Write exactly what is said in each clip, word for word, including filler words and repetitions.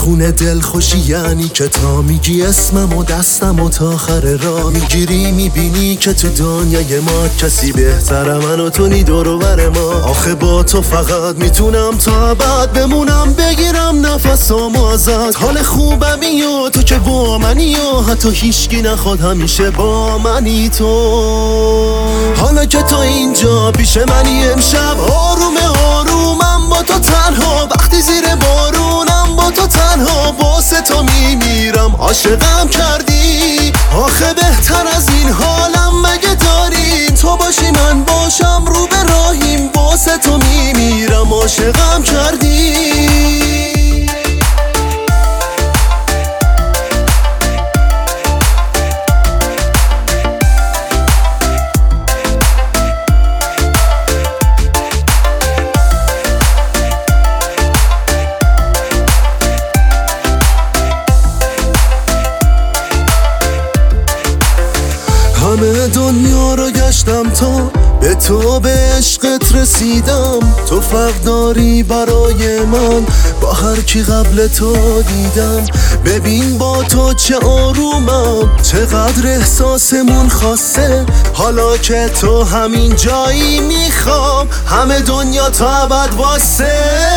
خونه دل خوشی یعنی که تا میگی اسمم و دستم و تا آخر راه میگیری میبینی که تو دنیای ما کسی بهتره من و تو نی دور و بر ما. آخه با تو فقط میتونم تا ابد بمونم بگیرم نفسامو ازت. حال خوبم و تو که با منی و حتی هیچکی نخواد همیشه با منی تو. حالا که تو اینجا پیش منی امشب آروم آرومم با تو تنها. وقتی زیر بارونم با تو تنها واسه تو میمیرم عاشقم کردی. آخه بهتر از این حالم مگه داری؟ تو باشی من باشم رو به راهیم واسه تو میمیرم عاشقم کردی. همه دنیا رو گشتم تا به تو به عشقت رسیدم. تو فرق داری برای من با هر کی قبل تو دیدم. ببین با تو چه آرومم چقدر احساسمون خاصه. حالا که تو همین جایی میخوام همه دنیا تا ابد واسه.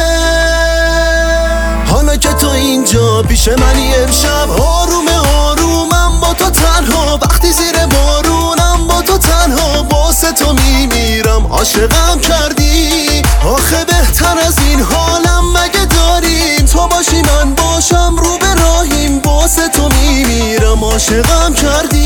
حالا که تو اینجا پیش منی امشب آروم آرومم با تو تنها. وقتی زیر بارونم با تو تنها واسه تو میمیرم عاشقم کردی. آخه بهتر از این حالم مگه داریم؟ تو باشی من باشم رو به راهیم واسه تو میمیرم عاشقم کردی.